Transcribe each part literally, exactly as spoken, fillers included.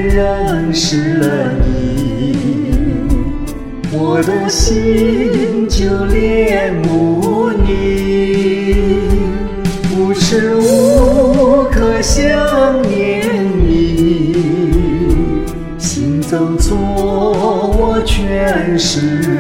认识了你，我的心就恋慕你，无时无刻想念你，行走错我全是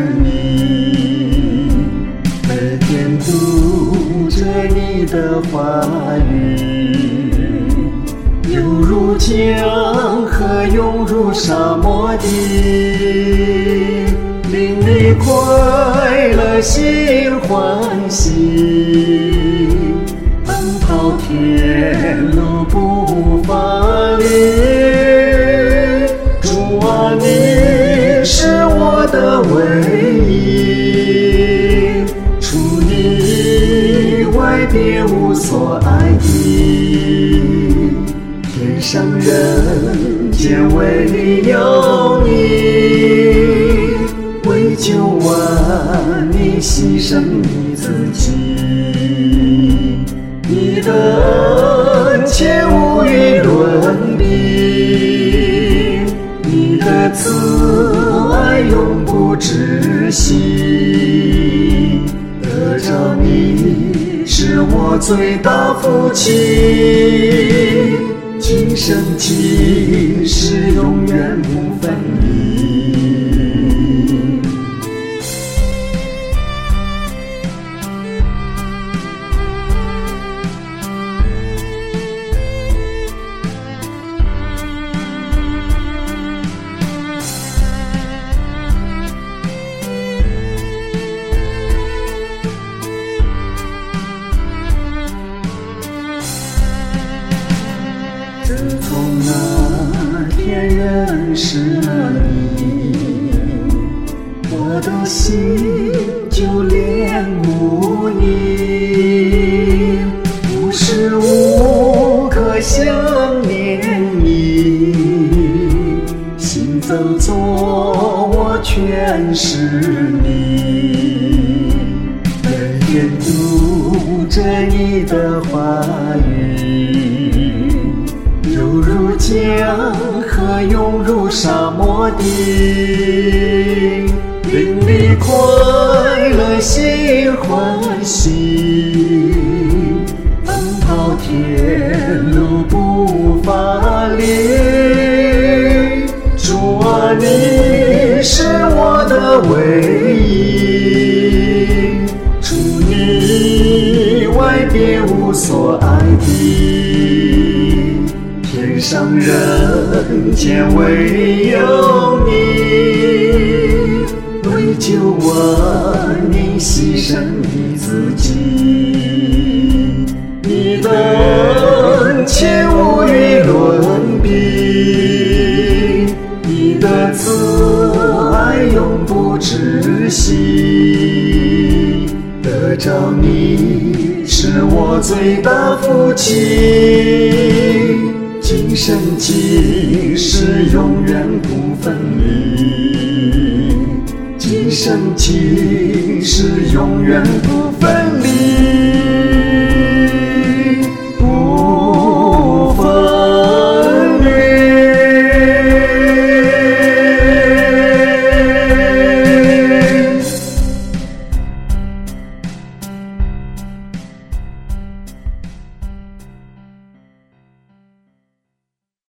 你，每天读着你的话语，犹如江河涌入沙漠地，令你快乐心欢喜，奔跑天路不乏力，主啊，你是我的唯一，除你以外别无所爱的，天上人间唯有你，为救我你牺牲你自己，你的恩切无与伦比，你的慈爱永不止息，得着你是我最大福气，今生今世永远不分离。自从那天认识了你，我的心就恋慕你，无时无刻想念你，行走错我全是你，每天读着你的话语，犹如江河涌入沙漠地，令你快乐心欢喜，奔跑天路不乏力，主啊，你是我的唯一，除你以外别无所爱的，天上人间唯有你，为救我你牺牲你自己，你的恩切无与伦比，你的慈爱永不止息，得着你是我最大福气，今生今世永远不分离，今生今世永远不分离。